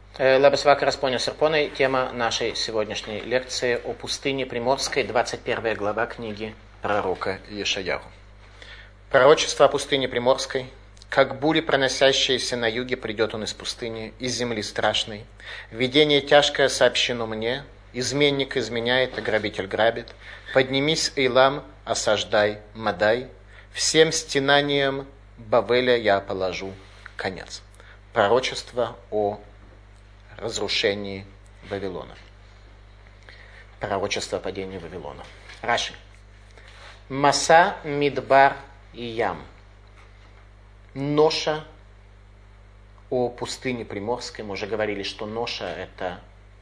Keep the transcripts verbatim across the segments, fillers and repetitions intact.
Лабасвака Распоня Серпоной. Тема нашей сегодняшней лекции о пустыне Приморской, двадцать первая глава книги пророка Ешаяху. Пророчество о пустыне Приморской. Как бури, проносящиеся на юге, придет он из пустыни, из земли страшной. Видение тяжкое сообщено мне, изменник изменяет, а грабитель грабит. Поднимись, Эйлам, осаждай Мадай, всем стенаниям Бавеля я положу конец. Пророчество о разрушении Вавилона. Пророчество о падении Вавилона. Раши. Маса, Мидбар и Ям. Ноша о пустыне Приморской. Мы уже говорили, что ноша – это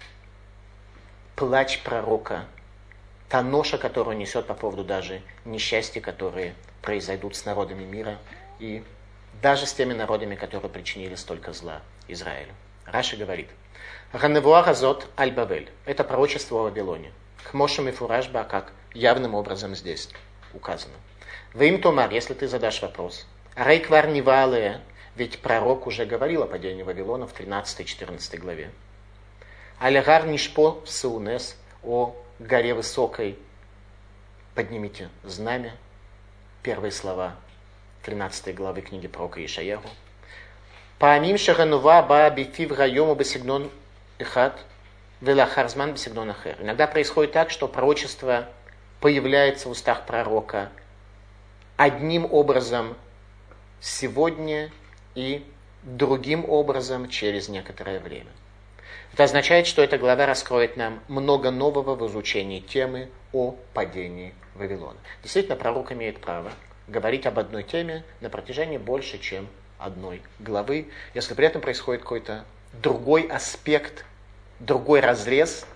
плач пророка. Та ноша, которую несет по поводу даже несчастья, которые произойдут с народами мира и даже с теми народами, которые причинили столько зла Израилю. Раши говорит: Ганевуа Газот Аль-Бавель. Это пророчество о Вавилоне. Хмошем и Фуражба, как явным образом здесь указано. Вим Томар, если ты задашь вопрос. Рейквар Нивале, ведь пророк уже говорил о падении Вавилона в тринадцатой-четырнадцатой главе. Алягар Нишпо Саунес, о горе высокой, поднимите знамя. Первые слова тринадцатой главы книги пророка Ешаяху. Паамим шаганува ба бифив райому басигнон эхат велахарзман басигнон ахер. Иногда происходит так, что пророчество появляется в устах пророка одним образом сегодня и другим образом через некоторое время. Это означает, что эта глава раскроет нам много нового в изучении темы о падении Вавилона. Действительно, пророк имеет право говорить об одной теме на протяжении больше, чем одной главы, если при этом происходит какой-то другой аспект, другой разрез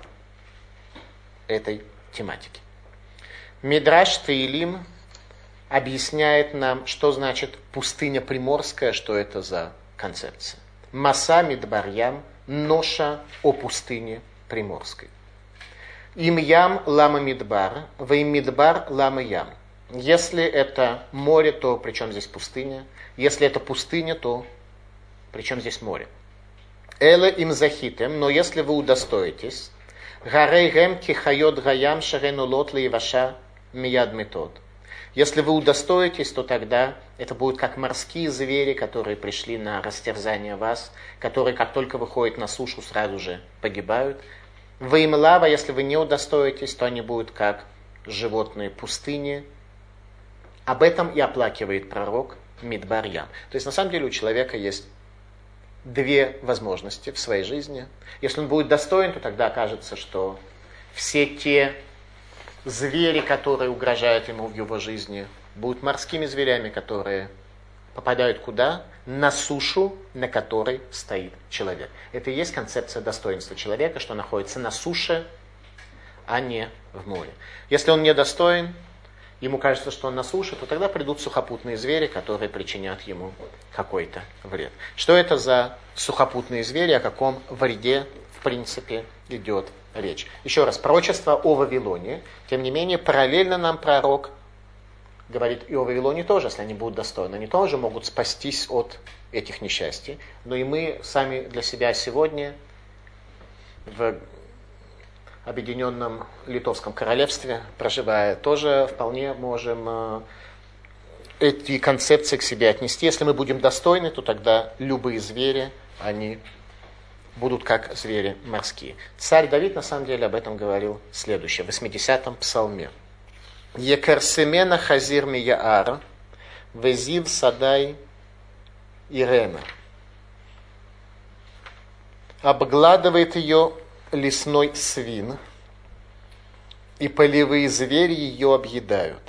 этой тематики. Мидраш Таилим объясняет нам, что значит пустыня Приморская, что это за концепция. Маса Мидбарьям, ноша о пустыне Приморской. Им ям лама Мидбар, ваим Мидбар лама ям. Если это море, то при чем здесь пустыня? Если это пустыня, то при чем здесь море? Эле им захитем, но если вы удостоитесь, гарей гем кихайот гаям шарену лот лееваша мияд метод. Если вы удостоитесь, то тогда это будут как морские звери, которые пришли на растерзание вас, которые, как только выходят на сушу, сразу же погибают. Вы им лава, если вы не удостоитесь, то они будут как животные пустыни. Об этом и оплакивает пророк Мидбар Ям. То есть, на самом деле, у человека есть две возможности в своей жизни. Если он будет достоин, то тогда окажется, что все те звери, которые угрожают ему в его жизни, будут морскими зверями, которые попадают куда? На сушу, на которой стоит человек. Это и есть концепция достоинства человека, что находится на суше, а не в море. Если он недостоин, ему кажется, что он на суше, то тогда придут сухопутные звери, которые причинят ему какой-то вред. Что это за сухопутные звери, о каком вреде, в принципе, идет речь? Еще раз, пророчество о Вавилоне. Тем не менее, параллельно нам пророк говорит и о Вавилоне тоже, если они будут достойны. Они тоже могут спастись от этих несчастий. Но и мы сами для себя сегодня в Объединенном Литовском Королевстве, проживая, тоже вполне можем эти концепции к себе отнести. Если мы будем достойны, то тогда любые звери, они будут как звери морские. Царь Давид, на самом деле, об этом говорил следующее, в восьмидесятом псалме. «Екарсемена хазир мияар, везив садай ирена». Обгладывает ее лесной свин, и полевые звери ее объедают.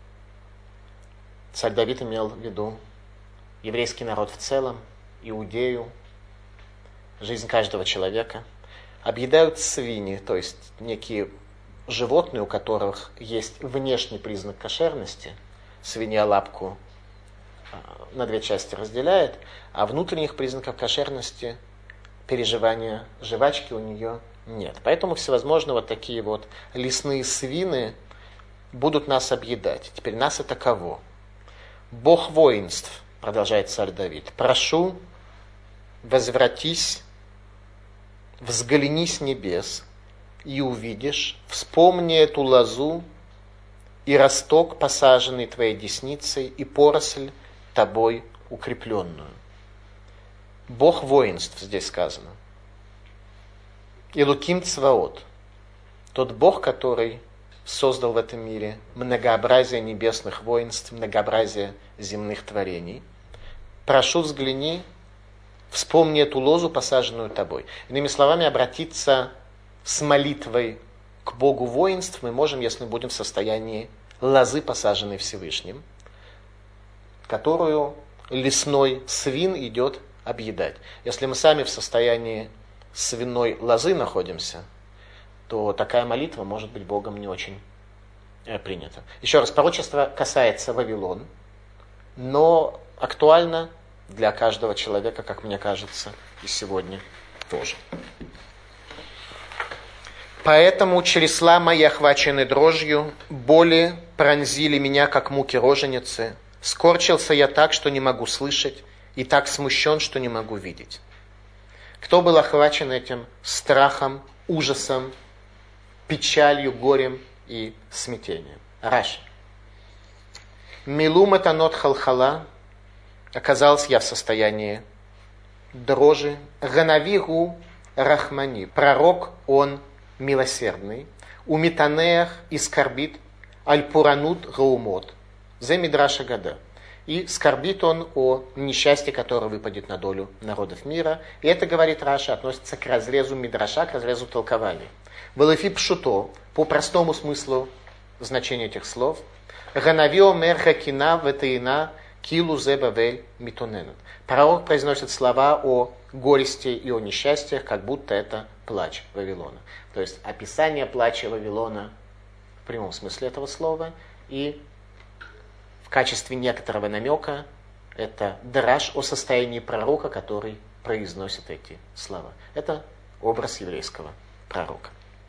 Царь Давид имел в виду еврейский народ в целом, Иудею, жизнь каждого человека. Объедают свиньи, то есть некие животные, у которых есть внешний признак кошерности. Свинья лапку на две части разделяет, а внутренних признаков кошерности, переживания жвачки у нее нет. Поэтому всевозможные вот такие вот лесные свины будут нас объедать. Теперь нас это кого? Бог воинств, продолжает царь Давид, прошу, возвратись взгляни с небес и увидишь, вспомни эту лозу и росток, посаженный твоей десницей, и поросль тобой укрепленную. Бог воинств здесь сказано. Элоким Цваот, тот Бог, который создал в этом мире многообразие небесных воинств, многообразие земных творений. Прошу, взгляни, вспомни эту лозу, посаженную тобой. Иными словами, обратиться с молитвой к Богу воинств мы можем, если будем в состоянии лозы, посаженной Всевышним, которую лесной свин идет объедать. Если мы сами в состоянии свиной лозы находимся, то такая молитва может быть Богом не очень принята. Еще раз, пророчество касается Вавилон, но актуально для каждого человека, как мне кажется, и сегодня тоже. Поэтому чресла мои, охвачены дрожью, боли пронзили меня, как муки роженицы. Скорчился я так, что не могу слышать, и так смущен, что не могу видеть. Кто был охвачен этим страхом, ужасом, печалью, горем и смятением? Раши. Милу матанот халхала, оказался я в состоянии дрожи. Ганавигу рахмани, пророк он милосердный. У метанеях и скорбит аль-пуранут гаумот. Зе мидраша гада. И скорбит он о несчастье, которое выпадет на долю народов мира. И это, говорит Раша, относится к разрезу мидраша, к разрезу толкования. Велефи пшуто, по простому смыслу значения этих слов, ганавио мерха кина ветеина килу зе бавель митоненет. Пророк произносит слова о горести и о несчастьях, как будто это плач Вавилона. То есть описание плача Вавилона в прямом смысле этого слова, и в качестве некоторого намека это драж о состоянии пророка, который произносит эти слова. Это образ еврейского пророка.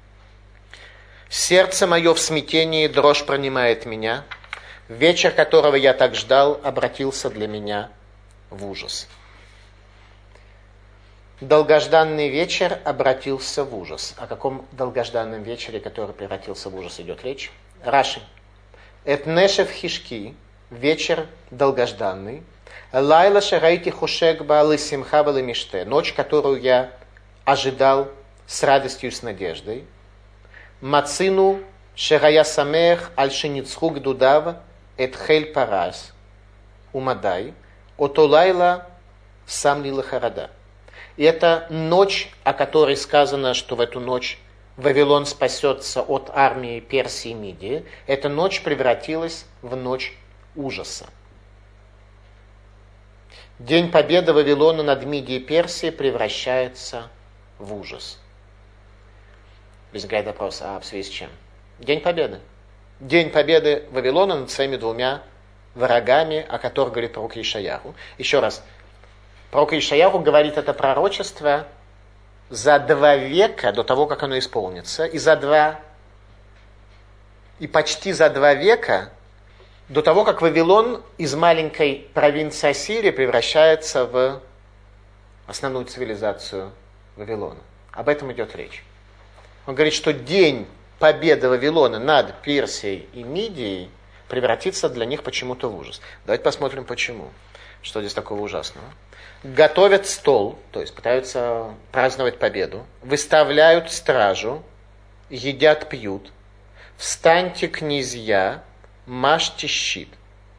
Сердце мое в смятении, дрожь пронимает меня. Вечер, которого я так ждал, обратился для меня в ужас. Долгожданный вечер обратился в ужас. О каком долгожданном вечере, который превратился в ужас, идет речь? Раши. Этнешев хишки, вечер долгожданный. Лайла шарайти хушек баалы симха балы миште, ночь, которую я ожидал с радостью и с надеждой. Мацину шерая самех аль-шиницху гдудав этхель парас умадай отолайла сам лилахарада. И это ночь, о которой сказано, что в эту ночь Вавилон спасется от армии Персии и Мидии. Эта ночь превратилась в ночь ужаса. День победы Вавилона над Мидией и Персией превращается в ужас. Возникает вопрос, а в связи с чем? День победы. День победы Вавилона над своими двумя врагами, о которых говорит пророк Ишаяху. Еще раз, пророк Ишаяху говорит это пророчество за два века до того, как оно исполнится, и за два, и почти за два века до того, как Вавилон из маленькой провинции Ассирии превращается в основную цивилизацию Вавилона. Об этом идет речь. Он говорит, что день победы Вавилона над Персией и Мидией превратится для них почему-то в ужас. Давайте посмотрим, почему. Что здесь такого ужасного? Готовят стол, то есть пытаются праздновать победу, выставляют стражу, едят, пьют. Встаньте, князья, мажьте щит.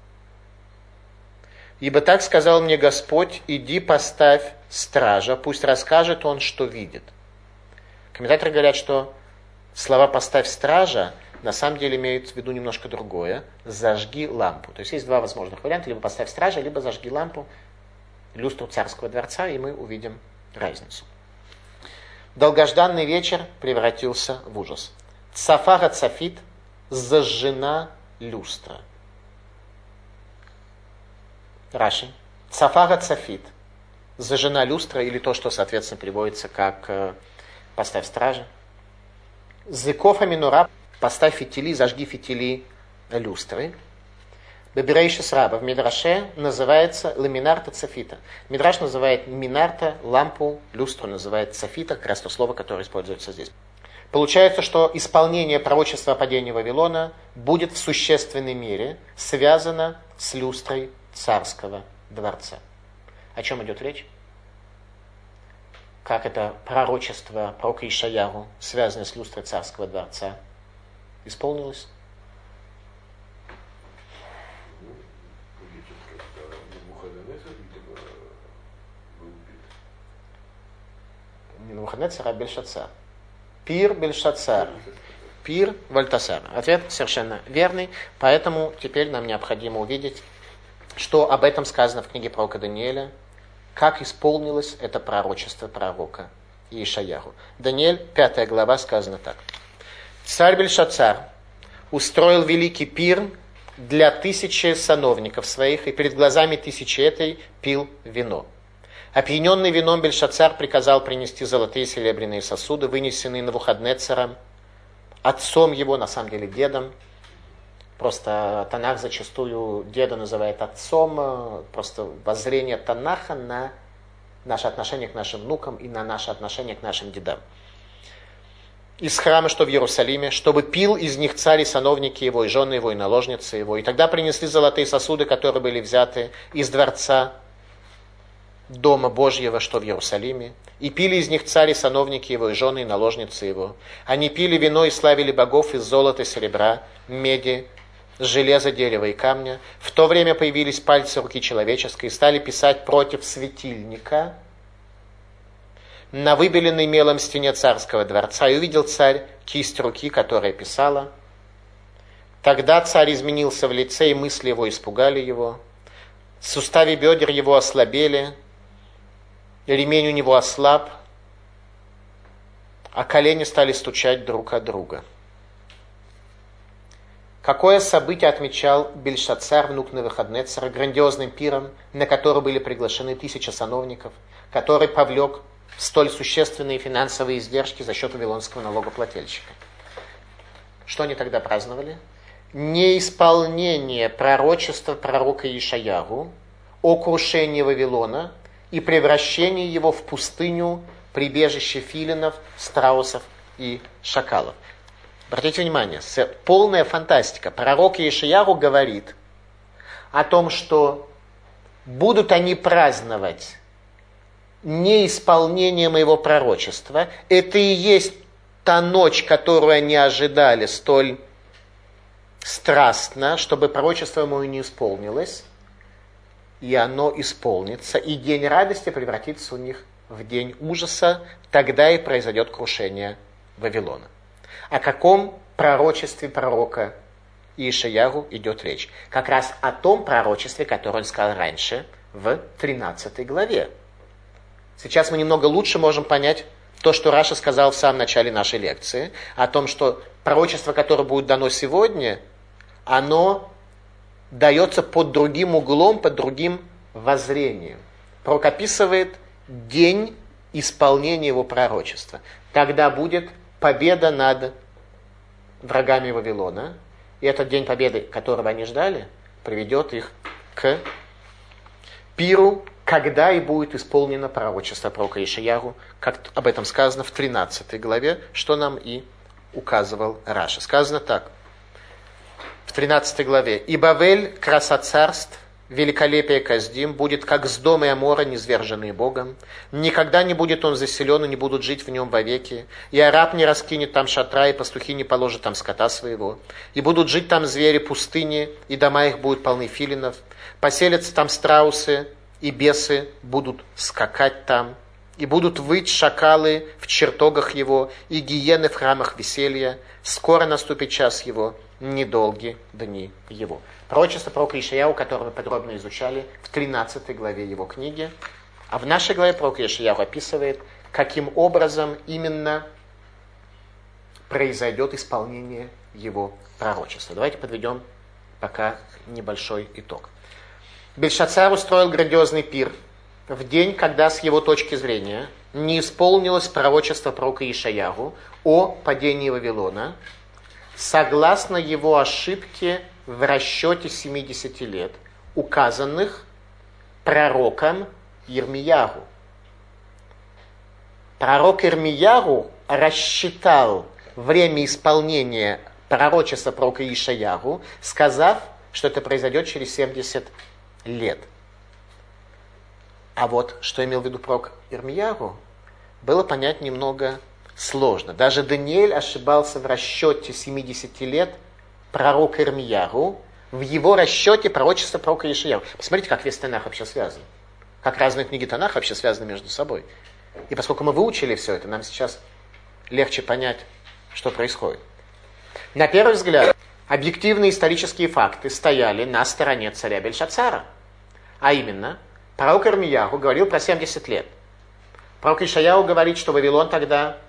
Ибо так сказал мне Господь, иди поставь стража, пусть расскажет он, что видит. Комментаторы говорят, что слова «поставь стража» на самом деле имеют в виду немножко другое. «Зажги лампу». То есть есть два возможных варианта. Либо «поставь стража», либо «зажги лампу», люстру царского дворца, и мы увидим разницу. Долгожданный вечер превратился в ужас. Цафара цафит, зажжена люстра. Раши. Цафара цафит, зажжена люстра, или то, что, соответственно, переводится как «поставь стража». Зыкофа минура, поставь фитили, зажги фитили люстры. Беберейшис раба в Мидраше называется ламинарта цафита. Мидраш называет минарта, лампу, люстру называет цафита, как раз то слово, которое используется здесь. Получается, что исполнение пророчества о падении Вавилона будет в существенной мере связано с люстрой царского дворца. О чем идет речь? Как это пророчество пророка Ишаяху, связанное с люстрой царского дворца, исполнилось? Не Навуходоносор, а Бельшацар. Пир Бельшацар. Пир Вальтасар. Ответ совершенно верный, поэтому теперь нам необходимо увидеть, что об этом сказано в книге пророка Даниэля, как исполнилось это пророчество пророка Ишаяху. Даниэль, пятая глава, сказано так. Царь Бельшацар устроил великий пир для тысячи сановников своих, и перед глазами тысячи этой пил вино. Опьяненный вином Бельшацар приказал принести золотые и серебряные сосуды, вынесенные Навуходоносором, отцом его, на самом деле дедом. Просто Танах зачастую деда называет отцом, просто воззрение Танаха на наше отношение к нашим внукам и на наше отношение к нашим дедам. Из храма, что в Иерусалиме, чтобы пил из них царь и сановники его, и жены его, и наложницы его. И тогда принесли золотые сосуды, которые были взяты из дворца Дома Божьего, что в Иерусалиме, и пили из них царь и сановники его, и жены, и наложницы его. Они пили вино и славили богов из золота, серебра, меди, железа, дерева и камня. В то время появились пальцы руки человеческой и стали писать против светильника на выбеленной мелом стене царского дворца. И увидел царь кисть руки, которая писала. Тогда царь изменился в лице, и мысли его испугали его. Суставы бедер его ослабели, ремень у него ослаб, а колени стали стучать друг от друга. Какое событие отмечал Бельшацар, внук Навуходоносора, грандиозным пиром, на который были приглашены тысячи сановников, который повлек столь существенные финансовые издержки за счет вавилонского налогоплательщика? Что они тогда праздновали? Неисполнение пророчества пророка Ишаяху о крушении Вавилона и превращении его в пустыню, прибежище филинов, страусов и шакалов. Обратите внимание, полная фантастика. Пророк Ишаяху говорит о том, что будут они праздновать неисполнение моего пророчества. Это и есть та ночь, которую они ожидали столь страстно, чтобы пророчество мое не исполнилось, и оно исполнится, и день радости превратится у них в день ужаса, тогда и произойдет крушение Вавилона. О каком пророчестве пророка Ишаяху идет речь? Как раз о том пророчестве, которое он сказал раньше, в тринадцатой главе. Сейчас мы немного лучше можем понять то, что Раша сказал в самом начале нашей лекции, о том, что пророчество, которое будет дано сегодня, оно дается под другим углом, под другим воззрением. Пророк описывает день исполнения его пророчества. Тогда будет победа над врагами Вавилона. И этот день победы, которого они ждали, приведет их к пиру, когда и будет исполнено пророчество пророка Ишаяху, как об этом сказано в тринадцатой главе, что нам и указывал Раша. Сказано так. В тринадцатой главе. «И Бавель, краса царств, великолепие Каздим, будет как Сдом и Амора, низверженные Богом. Никогда не будет он заселен, и не будут жить в нем вовеки. И араб не раскинет там шатра, и пастухи не положат там скота своего. И будут жить там звери пустыни, и дома их будут полны филинов. Поселятся там страусы, и бесы будут скакать там. И будут выть шакалы в чертогах его, и гиены в храмах веселья. Скоро наступит час его, недолги дни его». Пророчество пророка Ишаяху, которое мы подробно изучали в тринадцатой главе его книги. А в нашей главе пророк Ишаяху описывает, каким образом именно произойдет исполнение его пророчества. Давайте подведем пока небольшой итог. Бельшацар устроил грандиозный пир в день, когда с его точки зрения не исполнилось пророчество пророка Ишаяху о падении Вавилона, согласно его ошибке в расчете семидесяти лет, указанных пророком Ирмиягу. Пророк Ирмиягу рассчитал время исполнения пророчества пророка Ишаягу, сказав, что это произойдет через семьдесят лет. А вот что имел в виду пророк Ирмиягу, было понять немного сложно. Даже Даниэль ошибался в расчете семидесяти лет пророка Ирмиягу, в его расчете пророчества пророка Ишаягу. Посмотрите, как весь Танах вообще связан. Как разные книги Танаха вообще связаны между собой. И поскольку мы выучили все это, нам сейчас легче понять, что происходит. На первый взгляд, объективные исторические факты стояли на стороне царя Бельшацара. А именно, пророк Ирмиягу говорил про семьдесят лет. Пророк Ишаяу говорит, что Вавилон тогда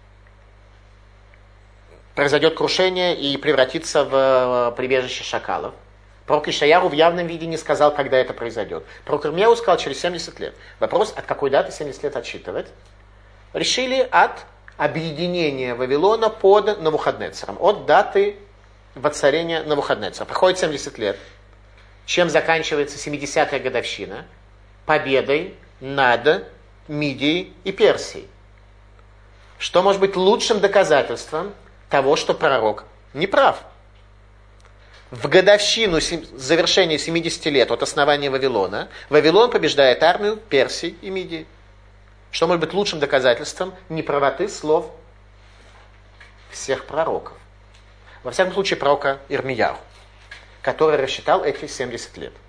произойдет крушение и превратится в прибежище шакалов. Пророк Ишаяу в явном виде не сказал, когда это произойдет. Пророк Ирмияу сказал через семьдесят лет. Вопрос, от какой даты семьдесят лет отсчитывать? Решили от объединения Вавилона под Навуходнецером, от даты воцарения Навуходнецера. Проходит семьдесят лет. Чем заканчивается семидесятая годовщина? Победой над Мидией и Персией. Что может быть лучшим доказательством того, что пророк не прав? В годовщину завершения семидесяти лет от основания Вавилона, Вавилон побеждает армию Персии и Мидии. Что может быть лучшим доказательством неправоты слов всех пророков? Во всяком случае, пророка Ирмияу, который рассчитал эти семьдесят лет.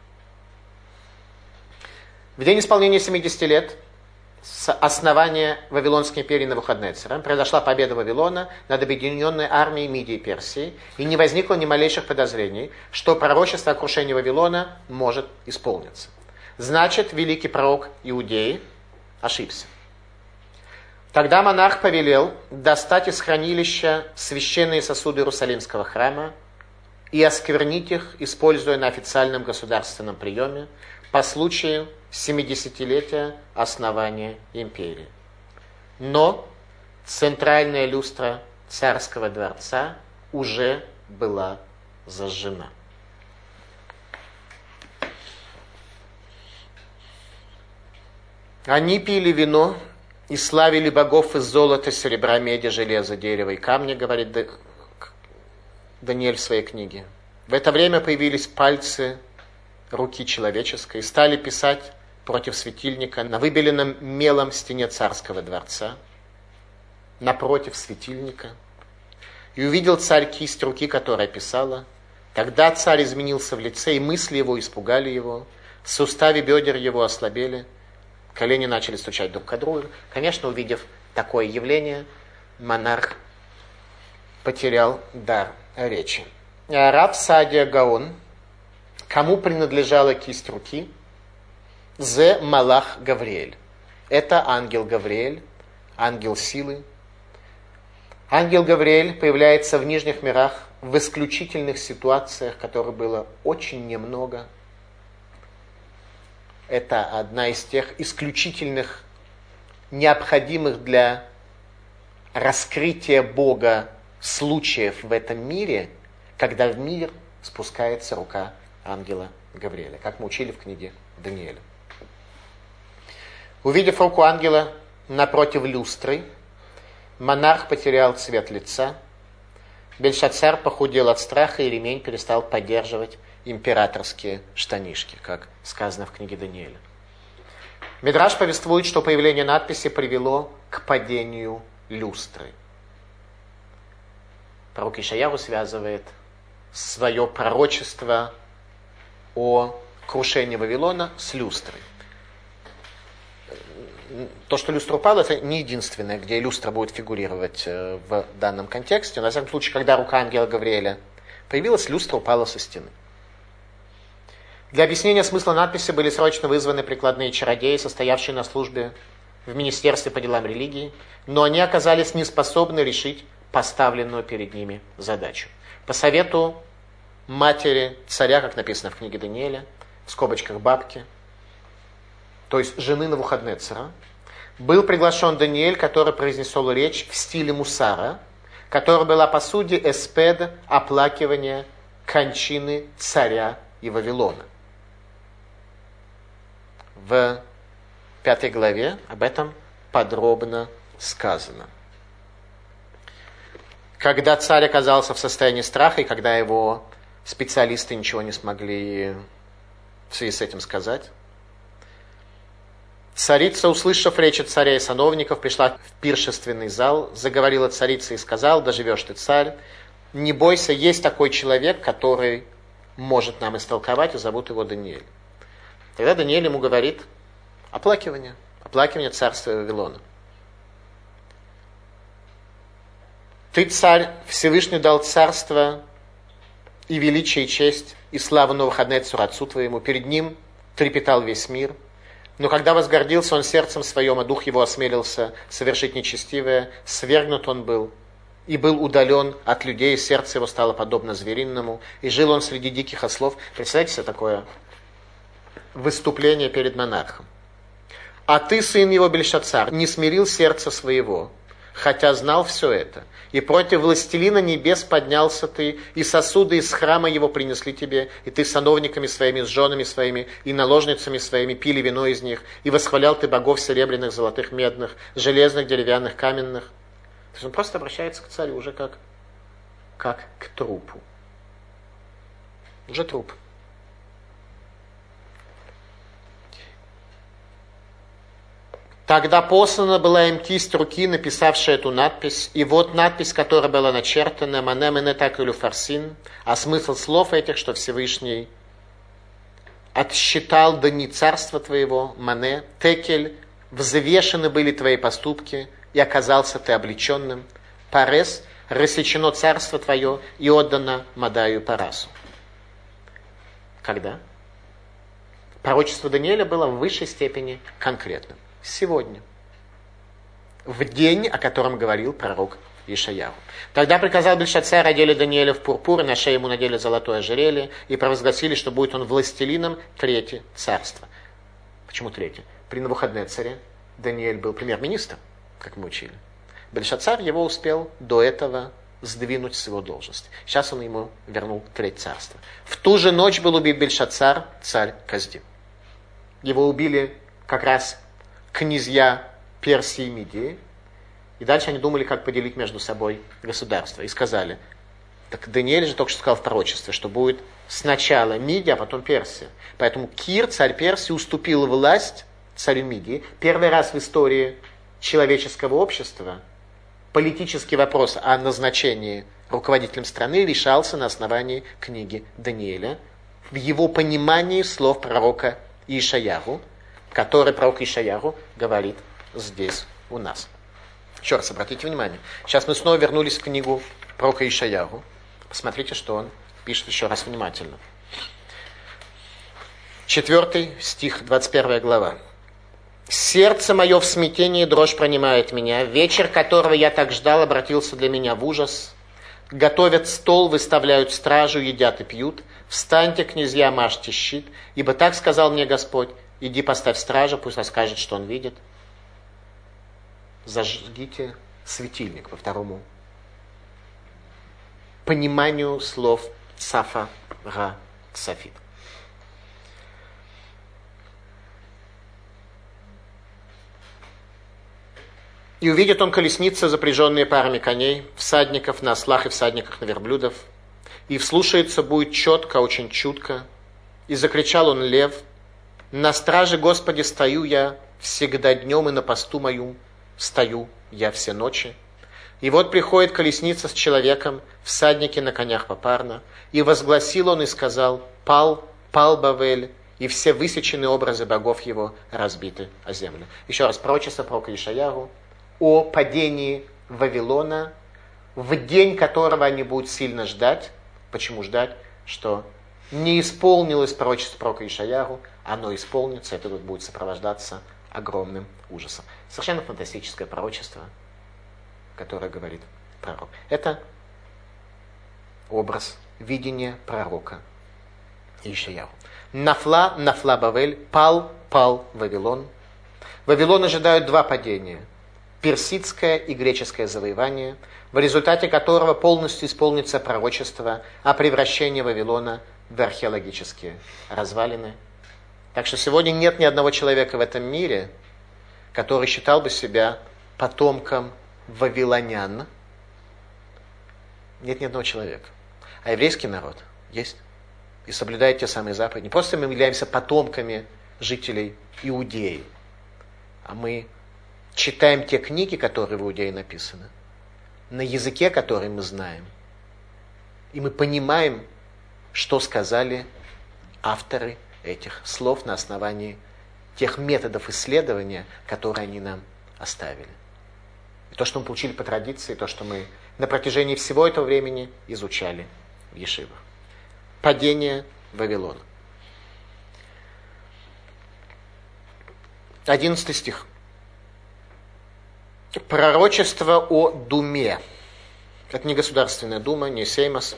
В день исполнения семидесяти лет с основания Вавилонской империи Навуходнецера произошла победа Вавилона над объединенной армией Мидии и Персии, и не возникло ни малейших подозрений, что пророчество о крушении Вавилона может исполниться. Значит, великий пророк Иудеи ошибся. Тогда монарх повелел достать из хранилища священные сосуды Иерусалимского храма и осквернить их, используя на официальном государственном приеме по случаю семидесятилетия основания империи. Но центральная люстра царского дворца уже была зажжена. Они пили вино и славили богов из золота, серебра, меди, железа, дерева и камня, говорит Даниэль в своей книге. В это время появились пальцы руки человеческой и стали писать против светильника на выбеленном мелом стене царского дворца, напротив светильника. И увидел царь кисть руки, которая писала. Тогда царь изменился в лице, и мысли его испугали его, суставы бедер его ослабели, колени начали стучать друг к другу. Конечно, увидев такое явление, монарх потерял дар речи. Рав Саадия Гаон, кому принадлежала кисть руки? Зе Малах Гавриэль. Это ангел Гавриэль, ангел силы. Ангел Гавриэль появляется в нижних мирах в исключительных ситуациях, которых было очень немного. Это одна из тех исключительных, необходимых для раскрытия Бога случаев в этом мире, когда в мир спускается рука ангела Гавриэля, как мы учили в книге Даниэля. Увидев руку ангела напротив люстры, монарх потерял цвет лица, Бельшацар похудел от страха, и ремень перестал поддерживать императорские штанишки, как сказано в книге Даниэля. Мидраш повествует, что появление надписи привело к падению люстры. Пророк Ишаяху связывает свое пророчество о крушении Вавилона с люстрой. То, что люстра упала, это не единственное, где люстра будет фигурировать в данном контексте. Но, во всяком случае, когда рука ангела Гавриэля появилась, люстра упала со стены. Для объяснения смысла надписи были срочно вызваны прикладные чародеи, состоявшие на службе в Министерстве по делам религии, но они оказались неспособны решить поставленную перед ними задачу. По совету матери царя, как написано в книге Даниэля, в скобочках бабки, то есть жены Навуходнецера, был приглашен Даниэль, который произнесол речь в стиле мусара, которая была по сути эспед, оплакивание кончины царя и Вавилона. В пятой главе об этом подробно сказано. Когда царь оказался в состоянии страха, и когда его специалисты ничего не смогли в связи с этим сказать, царица, услышав речи царя и сановников, пришла в пиршественный зал, заговорила царица и сказала: «Да живешь ты, царь, не бойся, есть такой человек, который может нам истолковать, и зовут его Даниэль». Тогда Даниэль ему говорит: оплакивание, оплакивание царства Вавилона. Ты, царь, Всевышний дал царство и величие, и честь, и славу Навуходоносору отцу твоему. Перед ним трепетал весь мир. Но когда возгордился он сердцем своем, а дух его осмелился совершить нечестивое, свергнут он был, и был удален от людей, и сердце его стало подобно зверинному, и жил он среди диких ослов. Представьте себе такое выступление перед монархом. А ты, сын его Бельшацар, не смирил сердце своего, хотя знал все это. И против властелина небес поднялся ты, и сосуды из храма его принесли тебе, и ты с сановниками своими, с женами своими и наложницами своими пили вино из них, и восхвалял ты богов серебряных, золотых, медных, железных, деревянных, каменных. То есть он просто обращается к царю уже как, как к трупу. Уже труп. Тогда послана была им кисть руки, написавшая эту надпись, и вот надпись, которая была начертана: «Мане мене такелю фарсин», а смысл слов этих, что Всевышний отсчитал дни царства твоего, мане, текель, взвешены были твои поступки, и оказался ты облеченным, парес, рассечено царство твое, и отдано Мадаю Парасу. Когда? Пророчество Даниэля было в высшей степени конкретным. Сегодня, в день, о котором говорил пророк Ишаяху. Тогда приказал Бельшацар одели Даниэля в пурпур, и на шее ему надели золотое ожерелье, и провозгласили, что будет он властелином третье царство. Почему третье? При Навуходоносоре Даниэль был премьер-министром, как мы учили. Бельшацар его успел до этого сдвинуть с его должности. Сейчас он ему вернул третье царство. В ту же ночь был убит Бельшацар, царь Каздим. Его убили как раз князья Персии и Мидии, и дальше они думали, как поделить между собой государство. И сказали: так Даниэль же только что сказал в пророчестве, что будет сначала Мидия, а потом Персия. Поэтому Кир, царь Персии, уступил власть царю Мидии. Первый раз в истории человеческого общества политический вопрос о назначении руководителем страны решался на основании книги Даниэля, в его понимании слов пророка Ишаяху, который пророк Ишаяху говорит здесь у нас. Еще раз обратите внимание. Сейчас мы снова вернулись в книгу пророка Ишаяху. Посмотрите, что он пишет еще раз внимательно. Четвертый стих, двадцать первая глава. «Сердце мое в смятении, дрожь пронимает меня. Вечер, которого я так ждал, обратился для меня в ужас. Готовят стол, выставляют стражу, едят и пьют. Встаньте, князья, мажьте щит, ибо так сказал мне Господь. Иди поставь стража, пусть расскажет, что он видит. Зажгите светильник по второму пониманию слов Цафа Ра Цафит. И увидит он колесницы, запряженные парами коней, всадников на ослах и всадниках на верблюдов. И вслушается будет четко, очень чутко. И закричал он лев: на страже, Господи, стою я всегда днем, и на посту моем стою я все ночи. И вот приходит колесница с человеком, всадники на конях попарно, и возгласил он и сказал: пал, пал Бавель, и все высеченные образы богов его разбиты о землю. Еще раз, пророчество пророка Ишаяху о падении Вавилона, в день которого они будут сильно ждать. Почему ждать? Что не исполнилось пророчество пророка Ишаяху, оно исполнится, это будет сопровождаться огромным ужасом. Совершенно фантастическое пророчество, которое говорит пророк. Это образ видения пророка Ишаяху. Нафла, нафла Бавель, пал, пал Вавилон. Вавилон ожидают два падения. персидское и греческое завоевание, в результате которого полностью исполнится пророчество о превращении Вавилона в археологические развалины. Так что сегодня нет ни одного человека в этом мире, который считал бы себя потомком вавилонян. Нет ни одного человека. А еврейский народ есть. И соблюдает те самые заповеди. Не просто мы являемся потомками жителей Иудеи, а мы читаем те книги, которые в Иудее написаны, на языке, который мы знаем. И мы понимаем, что сказали авторы этих слов на основании тех методов исследования, которые они нам оставили. И то, что мы получили по традиции, то, что мы на протяжении всего этого времени изучали в ешивах. Падение Вавилона. Одиннадцатый стих. Пророчество о Думе. Это не Государственная Дума, не Сеймос.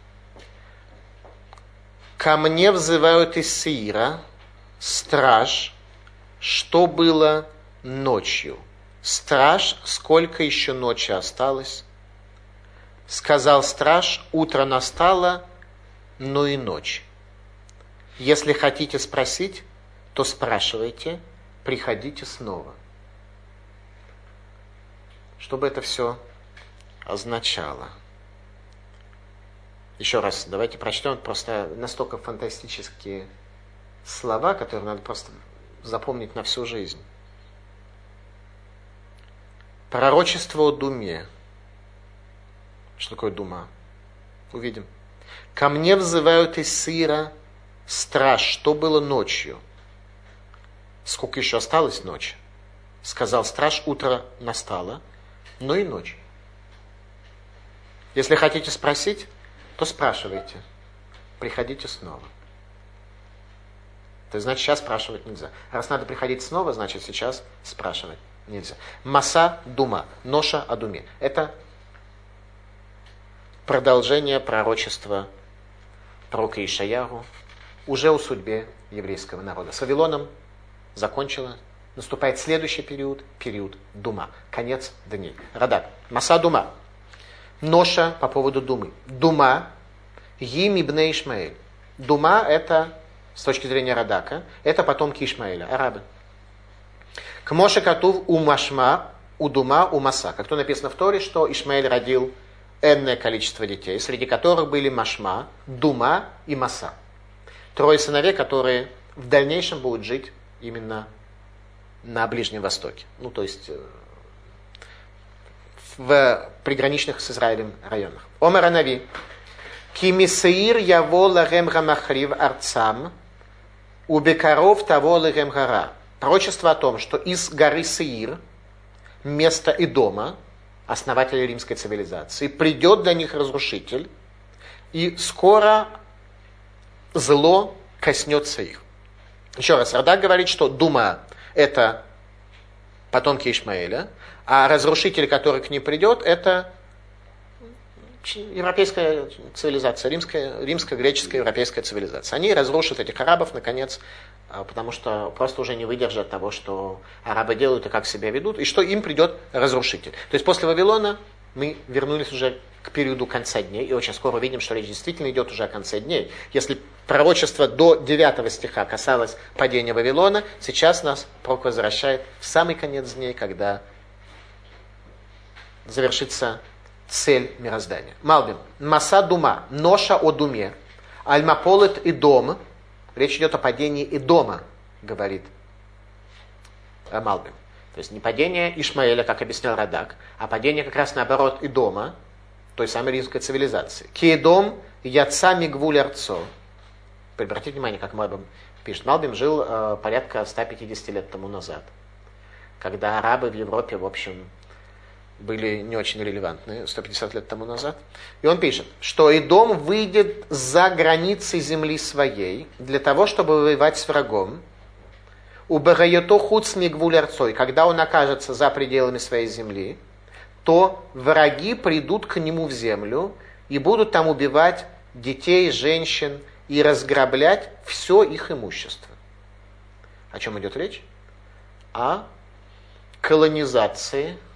«Ко мне взывают из Сеира, страж, что было ночью. Страж, сколько еще ночи осталось? Сказал страж, утро настало, но и ночь. Если хотите спросить, то спрашивайте, приходите снова». Что бы это все означало? Еще раз, давайте прочтем просто настолько фантастические слова, которые надо просто запомнить на всю жизнь. Пророчество о Думе. Что такое Дума? Увидим. «Ко мне взывают из Сира, страж, что было ночью?» Сколько еще осталось ночи? Сказал страж, утро настало, но и ночь. Если хотите спросить, то спрашивайте. Приходите снова. То есть, значит, сейчас спрашивать нельзя. Раз надо приходить снова, значит, сейчас спрашивать нельзя. Маса Дума. Ноша о Думе. Это продолжение пророчества пророка Ишаяху уже о судьбе еврейского народа. С Вавилоном закончила. Наступает следующий период, период Дума. Конец дней. Радак. Маса Дума. Ноша по поводу Думы. Дума, Гим ибн Ишмаэль. Дума это, с точки зрения Радака, это потомки Ишмаэля, арабы. К Моше Катув у Машма, у Дума, у Маса. Как то написано в Торе, что Ишмаэль родил энное количество детей, среди которых были Машма, Дума и Маса. Трое сыновей, которые в дальнейшем будут жить именно на Ближнем Востоке. Ну, то есть в приграничных с Израилем районах. Омар Анави. Ки мисеир яво ларем рамахрив арцам, убекаров того ларем гара. Пророчество о том, что из горы Сеир, место Идома, основателя римской цивилизации, придет для них разрушитель, и скоро зло коснется их. Еще раз, Радак говорит, что Дума это потомки Ишмаэля, а разрушитель, который к ним придет, это европейская цивилизация, римская, римско-греческая европейская цивилизация. Они разрушат этих арабов, наконец, потому что просто уже не выдержат того, что арабы делают и как себя ведут, и что им придет разрушитель. То есть после Вавилона мы вернулись уже к периоду конца дней, и очень скоро видим, что речь действительно идет уже о конце дней. Если пророчество до девятого стиха касалось падения Вавилона, сейчас нас пророк возвращает в самый конец дней, когда завершится цель мироздания. Малбим. Маса Дума. Ноша о Думе. Альмаполет и Дом. Речь идет о падении Идома, говорит Малбим. То есть не падение Ишмаэля, как объяснял Радак, а падение как раз наоборот Идома, той самой римской цивилизации. Киедом яца мигвуль арцо. Обратите внимание, как Малбим пишет. Малбим жил э, порядка ста пятидесяти лет тому назад, когда арабы в Европе, в общем, были не очень релевантны, сто пятьдесят лет тому назад. И он пишет, что Идом выйдет за границы земли своей для того, чтобы воевать с врагом. Уберайото хуц мигвуль арцой, когда он окажется за пределами своей земли, то враги придут к нему в землю и будут там убивать детей, женщин и разграблять все их имущество. О чем идет речь? О колонизации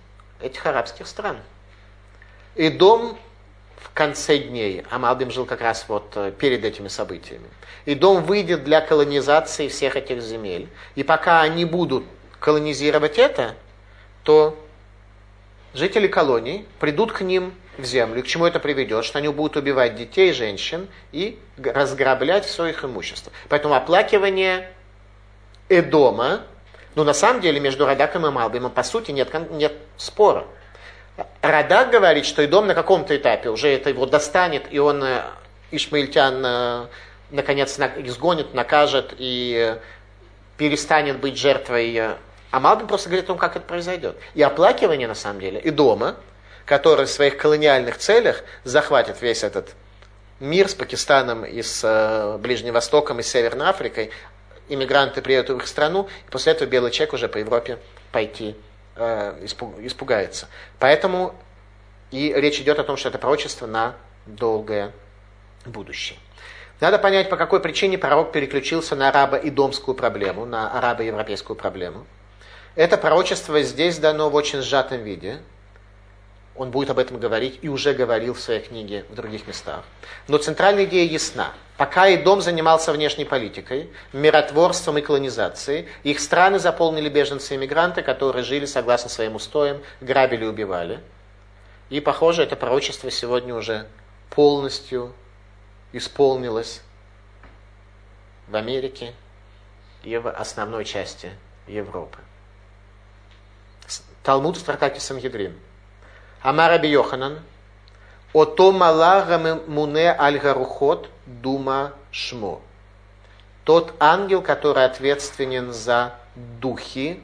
этих арабских стран. Эдом в конце дней, а Малбим жил как раз вот перед этими событиями, Эдом выйдет для колонизации всех этих земель. И пока они будут колонизировать это, то жители колоний придут к ним в землю. И к чему это приведет? Что они будут убивать детей, женщин и разграблять все их имущество. Поэтому оплакивание Эдома, ну на самом деле между Радаком и Малбимом по сути нет, нет спора. Радак говорит, что Эдом на каком-то этапе уже это его достанет, и он ишмаильтян наконец изгонит, накажет и перестанет быть жертвой. А Малбим просто говорит о том, как это произойдет. И оплакивание, на самом деле, Эдома, который в своих колониальных целях захватит весь этот мир с Пакистаном и с Ближним Востоком и с Северной Африкой, иммигранты приедут в их страну, и после этого белый человек уже по Европе пойти э, испуг, испугается. Поэтому и речь идет о том, что это пророчество на долгое будущее. Надо понять, по какой причине пророк переключился на арабо-идомскую проблему, на арабо-европейскую проблему. Это пророчество здесь дано в очень сжатом виде. Он будет об этом говорить и уже говорил в своей книге в других местах. Но центральная идея ясна. Пока Эдом занимался внешней политикой, миротворством и колонизацией, их страны заполнили беженцы и мигранты, которые жили согласно своим устоям, грабили и убивали. И, похоже, это пророчество сегодня уже полностью исполнилось в Америке и в основной части Европы. Талмуд в трактате Сангедрин. Амар Раби Йоханан, ото малага муне аль-гарухот дума шмо. Тот ангел, который ответственен за духи,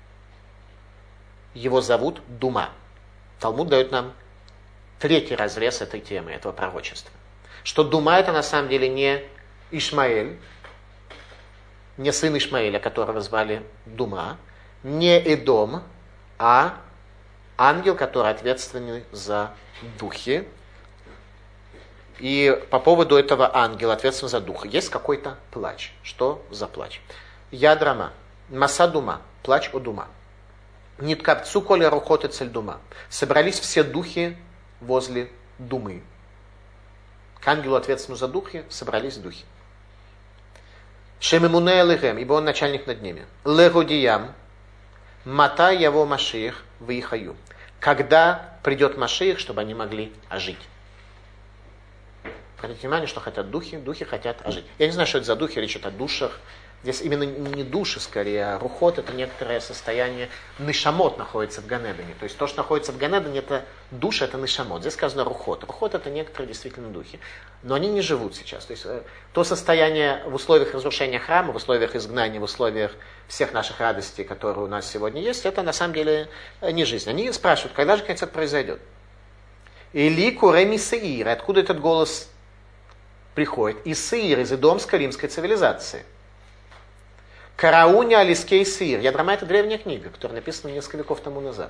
его зовут Дума. Талмуд дает нам третий разрез этой темы, этого пророчества. Что Дума это на самом деле не Ишмаэль, не сын Ишмаэля, которого звали Дума, не Эдом, а ангел, который ответственен за духи. И по поводу этого ангела, ответственного за духа, есть какой-то плач. Что за плач? Ядрама, маса дума, плач о дума. Ниткапцу коля рухоты цель дума. Собрались все духи возле думы. К ангелу, ответственному за духи, собрались духи. Шемимуне элэгэм, ибо он начальник над ними. Лэгодиям, мата яво машиих вихаю. Когда придет Машиах, чтобы они могли ожить. Обратите внимание, что хотят духи. Духи хотят ожить. Я не знаю, что это за духи, речь идет о душах. Здесь именно не души, скорее, а рухот, это некоторое состояние. Нишамот находится в Ганедане. То есть то, что находится в Ганедане, это душа, это нишамот. Здесь сказано рухот. Рухот это некоторые действительно духи. Но они не живут сейчас. То есть то состояние в условиях разрушения храма, в условиях изгнания, в условиях всех наших радостей, которые у нас сегодня есть, это на самом деле не жизнь. Они спрашивают, когда же конец это произойдет? Или куреми сеир. Откуда этот голос приходит? Из Сеир, из идомской римской цивилизации. Карауня Алискей Сир. Ядрама это древняя книга, которая написана несколько веков тому назад.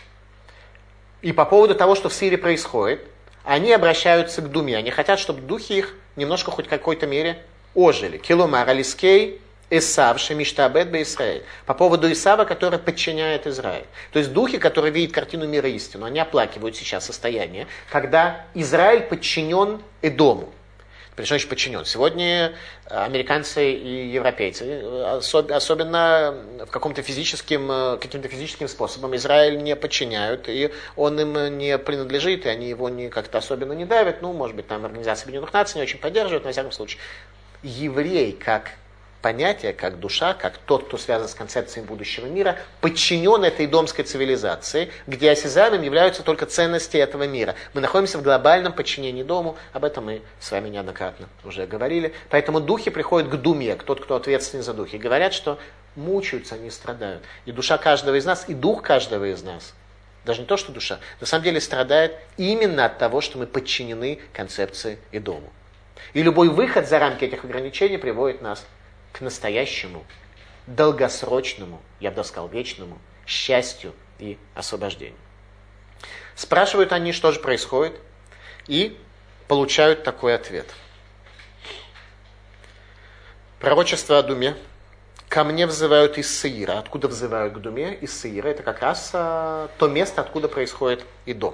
И по поводу того, что в Сире происходит, они обращаются к Думе. Они хотят, чтобы духи их немножко хоть в какой-то мере ожили. Килумар Алискей Исав Шемиштабет бе Исраэль. По поводу Исава, который подчиняет Израиль. То есть духи, которые видят картину мира истину, они оплакивают сейчас состояние, когда Израиль подчинен Эдому. Причем еще подчинен. Сегодня американцы и европейцы, особенно в каком-то физическим, каким-то физическим способом, Израиль не подчиняют, и он им не принадлежит, и они его не, как-то особенно не давят. Ну, может быть, там Организация Объединенных Наций не очень поддерживает, но, во всяком случае, еврей как понятие, как душа, как тот, кто связан с концепцией будущего мира, подчинен этой идомской цивилизации, где осязаемым являются только ценности этого мира. Мы находимся в глобальном подчинении дому, об этом мы с вами неоднократно уже говорили. Поэтому духи приходят к думе, к тот, кто ответственен за духи. Говорят, что мучаются, они страдают. И душа каждого из нас, и дух каждого из нас, даже не то, что душа, на самом деле страдает именно от того, что мы подчинены концепции и дому. И любой выход за рамки этих ограничений приводит нас к настоящему, долгосрочному, я бы даже сказал, вечному счастью и освобождению. Спрашивают они, что же происходит, и получают такой ответ. Пророчество о Думе ко мне взывают из Сеира. Откуда взывают к Думе? Из Сеира. Это как раз а, то место, откуда происходит Идом.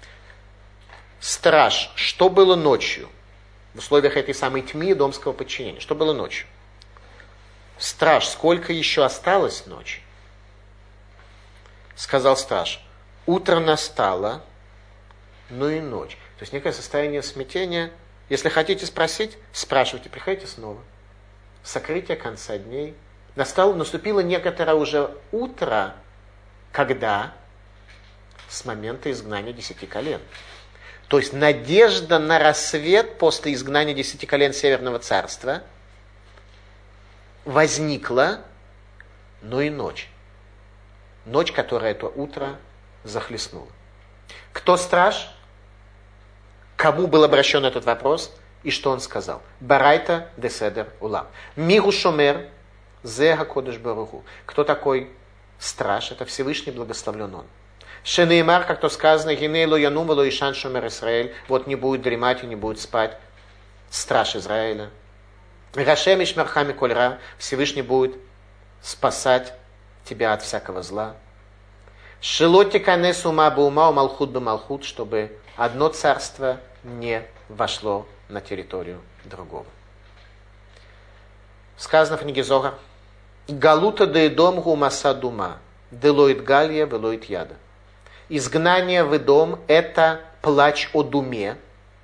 Страж. Что было ночью? В условиях этой самой тьмы домского подчинения. Что было ночью? Страж. Сколько еще осталось ночи? Сказал страж. Утро настало, ну и ночь. То есть некое состояние смятения. Если хотите спросить, спрашивайте, приходите снова. Сокрытие конца дней. Настало, наступило некоторое уже утро, когда? С момента изгнания десяти колен. То есть надежда на рассвет после изгнания десяти колен Северного царства возникла, но и ночь. Ночь, которая это утро захлестнула. Кто страж? Кому был обращен этот вопрос? И что он сказал? Барайта де седер улам. Миру шомер зе хакодеш баруху. Кто такой страж? Это Всевышний, благословлен он. Шенеймар, как то сказано, гиней ло янум ло ишан шомер Исраэль. Вот не будет дремать и не будет спать страж Израиля. Рашем ишмерхами кольра. Всевышний будет спасать тебя от всякого зла. Шилоти канес ума баума малхут бы малхут, чтобы одно царство не вошло на территорию другого. Сказано в книге Зогар: Галута де Эдом гумаса дума, делоид галья велоид яда. Изгнание в Эдом – это плач о думе.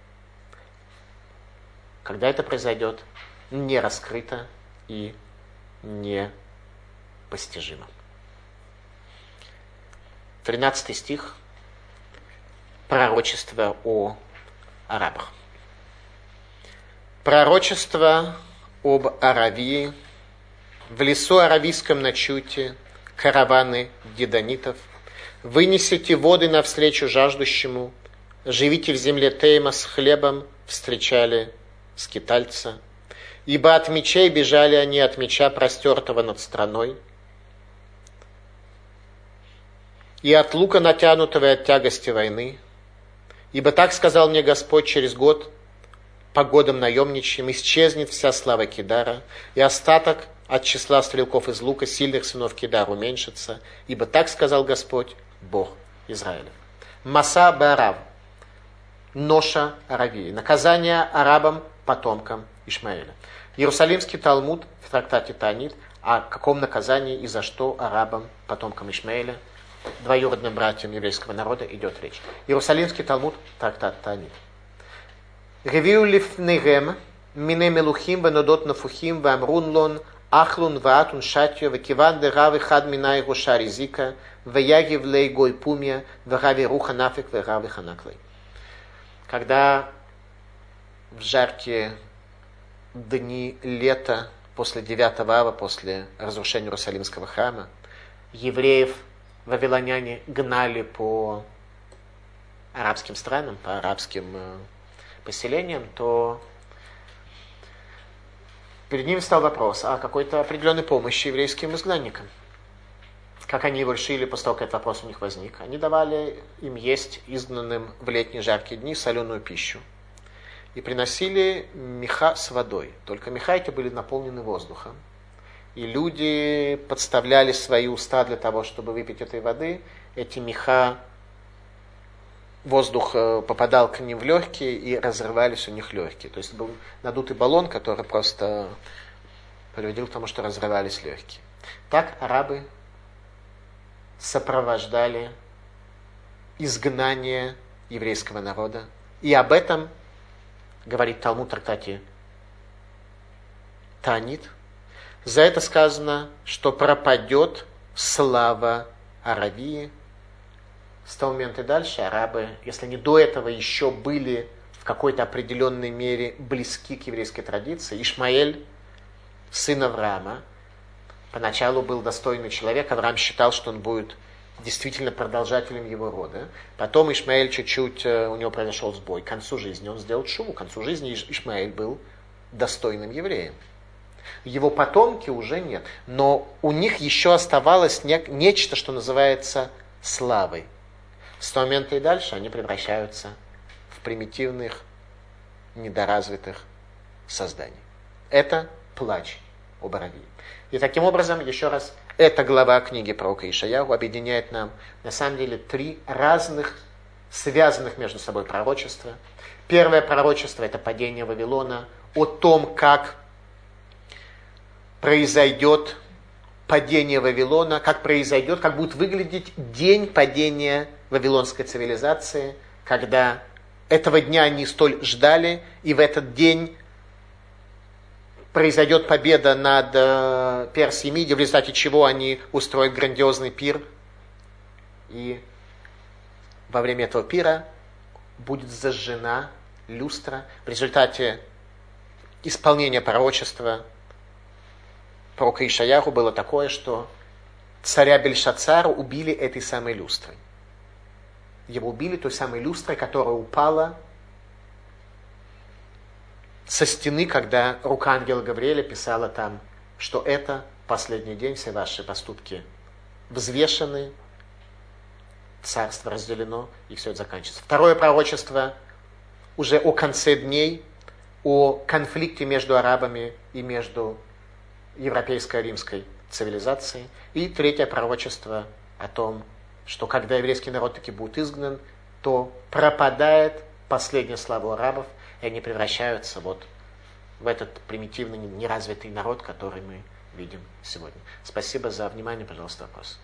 Когда это произойдет, не раскрыто и не постижимо. тринадцатый стих. Пророчество о арабах. Пророчество об Аравии. В лесу аравийском ночуйте, караваны дедонитов. Вынесите воды навстречу жаждущему. Живите в земле Тейма, с хлебом встречали скитальца. Ибо от мечей бежали они, от меча, простертого над страной. И от лука натянутого, и от тягости войны. Ибо так сказал мне Господь: через год по годам наемничьим исчезнет вся слава Кедара, и остаток от числа стрелков из лука сильных сынов Кедара уменьшится. Ибо так сказал Господь, Бог Израиля. Маса Баарав. Ноша Аравии. Наказание арабам, потомкам Ишмаэля. Иерусалимский Талмуд в трактате Таанит о каком наказании и за что арабам, потомкам Ишмаэля, двоюродным братьям еврейского народа, идет речь. Иерусалимский Талмуд, трактат Таанит. Ревию лифнегем, мине мелухим венодот нафухим, вамрун лон, ахлун ваатун шатьо, векиван де равы хад минай гоша ризика, веягив лей гой пумия, верави руха нафик, верави ханаклей. Когда в жаркие дни лета, после девятого ава, после разрушения Иерусалимского храма, евреев вавилоняне гнали по арабским странам, по арабским поселениям, то перед ними стал вопрос о какой-то определенной помощи еврейским изгнанникам. Как они его решили после того, как этот вопрос у них возник? Они давали им есть изгнанным в летние жаркие дни соленую пищу. И приносили меха с водой. Только меха эти были наполнены воздухом. И люди подставляли свои уста для того, чтобы выпить этой воды. Эти меха, воздух попадал к ним в легкие и разрывались у них легкие. То есть был надутый баллон, который просто приводил к тому, что разрывались легкие. Так арабы сопровождали изгнание еврейского народа. И об этом говорит Талмуд в трактате Таанит. За это сказано, что пропадет слава Аравии. С того момента и дальше арабы, если они до этого еще были в какой-то определенной мере близки к еврейской традиции, Ишмаэль, сын Авраама, поначалу был достойный человек. Авраам считал, что он будет действительно продолжателем его рода. Потом Ишмаэль чуть-чуть, у него произошел сбой. К концу жизни он сделал шуву. К концу жизни Ишмаэль был достойным евреем. Его потомки уже нет. Но у них еще оставалось не, нечто, что называется славой. С того момента и дальше они превращаются в примитивных, недоразвитых созданий. Это плач Оборовии. И таким образом, еще раз, эта глава книги пророка Ишаяху объединяет нам, на самом деле, три разных, связанных между собой пророчества. Первое пророчество – это падение Вавилона, о том, как произойдет падение Вавилона, как произойдет, как будет выглядеть день падения вавилонской цивилизации, когда этого дня они столь ждали, и в этот день произойдет победа над э, Персией и Мидией, в результате чего они устроят грандиозный пир. И во время этого пира будет зажжена люстра. В результате исполнения пророчества пророка Ишаяху было такое, что царя Бельшацара убили этой самой люстрой. Его убили той самой люстрой, которая упала со стены, когда рука ангела Гавриэля писала там, что это последний день, все ваши поступки взвешены, царство разделено, и все это заканчивается. Второе пророчество уже о конце дней, о конфликте между арабами и между европейской и римской цивилизацией. И третье пророчество о том, что когда еврейский народ таки будет изгнан, то пропадает последняя слава арабов, и они превращаются вот в этот примитивный, неразвитый народ, который мы видим сегодня. Спасибо за внимание. Пожалуйста, вопрос.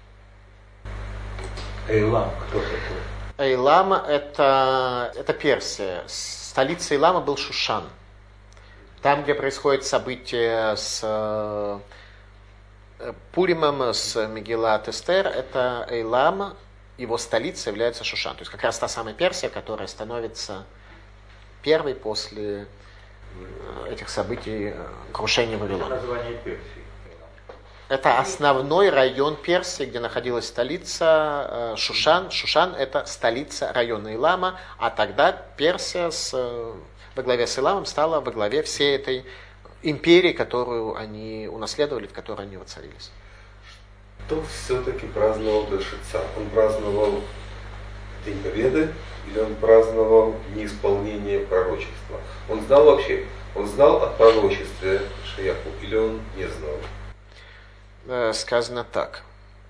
Эйлам, кто такой? Эйлам это, это Персия. Столицей Эйлама был Шушан. Там, где происходит событие с э, Пуримом, с Мегилат Эстер, это Эйлам, его столица является Шушан. То есть как раз та самая Персия, которая становится первой после этих событий крушения Вавилона. Это название Персии. Это основной район Персии, где находилась столица Шушан. Шушан – это столица района Илама, а тогда Персия с, во главе с Иламом стала во главе всей этой империи, которую они унаследовали, в которой они воцарились. Кто все-таки праздновал Бельшацар? Он праздновал День Победы или он праздновал неисполнение пророчества? Он знал вообще, он знал о пророчестве Ишаяху или он не знал? Сказано так,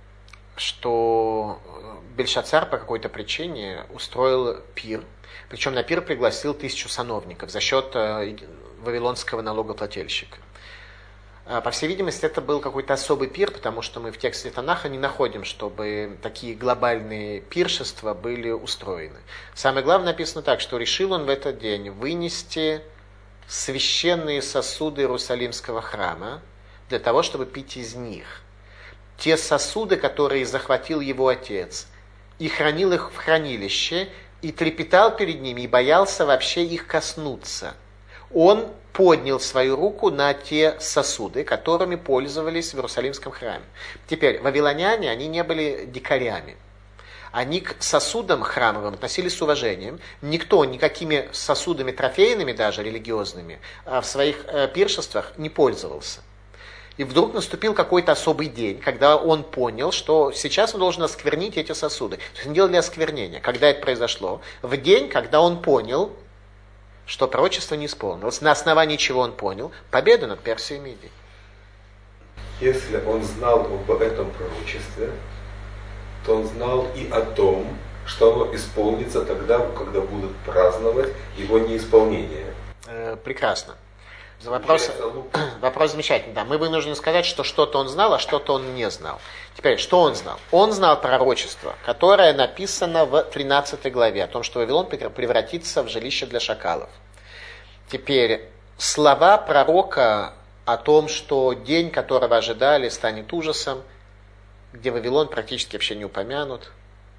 что Бельшацар по какой-то причине устроил пир, причем на пир пригласил тысячу сановников за счет вавилонского налогоплательщика. По всей видимости, это был какой-то особый пир, потому что мы в тексте Танаха не находим, чтобы такие глобальные пиршества были устроены. Самое главное написано так, что решил он в этот день вынести священные сосуды Иерусалимского храма для того, чтобы пить из них. Те сосуды, которые захватил его отец, и хранил их в хранилище, и трепетал перед ними, и боялся вообще их коснуться. Он поднял свою руку на те сосуды, которыми пользовались в Иерусалимском храме. Теперь, вавилоняне, они не были дикарями. Они к сосудам храмовым относились с уважением. Никто никакими сосудами трофейными, даже религиозными, в своих пиршествах не пользовался. И вдруг наступил какой-то особый день, когда он понял, что сейчас он должен осквернить эти сосуды. То есть он делал для осквернения. Когда это произошло? В день, когда он понял, что пророчество не исполнилось. На основании чего он понял? Победу над Персией и Мидией. Если он знал об этом пророчестве, то он знал и о том, что оно исполнится тогда, когда будут праздновать его неисполнение. Э, прекрасно. Вопрос, вопрос замечательный. Да, мы вынуждены сказать, что что-то он знал, а что-то он не знал. Теперь, что он знал? Он знал пророчество, которое написано в тринадцатой главе, о том, что Вавилон превратится в жилище для шакалов. Теперь, слова пророка о том, что день, которого ожидали, станет ужасом, где Вавилон практически вообще не упомянут,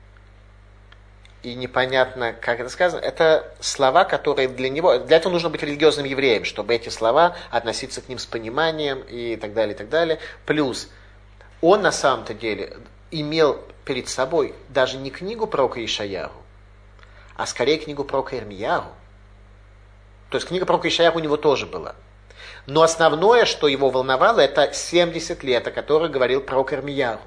и непонятно, как это сказано, это слова, которые для него... Для этого нужно быть религиозным евреем, чтобы эти слова относиться к ним с пониманием и так далее, и так далее. Плюс он на самом-то деле имел перед собой даже не книгу пророка Ишаяху, а скорее книгу пророка Ирмияху. То есть книга пророка Ишаяху у него тоже была. Но основное, что его волновало, это семьдесят лет, о которых говорил пророк Ирмияху.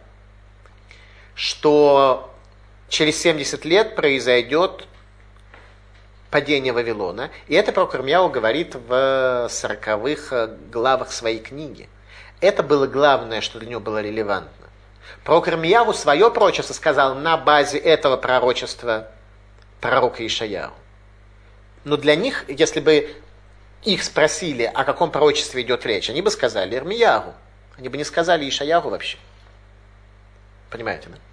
Что через семьдесят лет произойдет падение Вавилона. И это пророк Ирмияу говорит в сороковых главах своей книги. Это было главное, что для него было релевантно. Пророк Ирмияу свое пророчество сказал на базе этого пророчества пророка Ишаяу. Но для них, если бы их спросили, о каком пророчестве идет речь, они бы сказали Ирмияу. Они бы не сказали Ишаяу вообще. Понимаете, да?